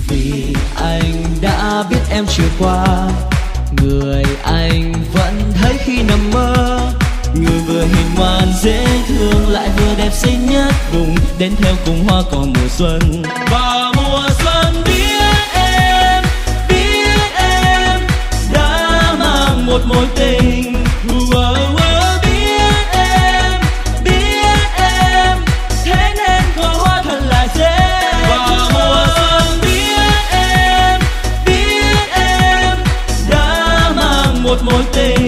vì anh đã biết em chiều qua, người anh vẫn thấy khi nằm mơ. Người vừa hiền ngoan dễ thương lại vừa đẹp xinh nhất vùng, đến theo cùng hoa cỏ mùa xuân. Và mùa xuân biết em đã mang một mối tình. Thế nên có hoa thật là dễ. Và mùa xuân biết em đã mang một mối tình.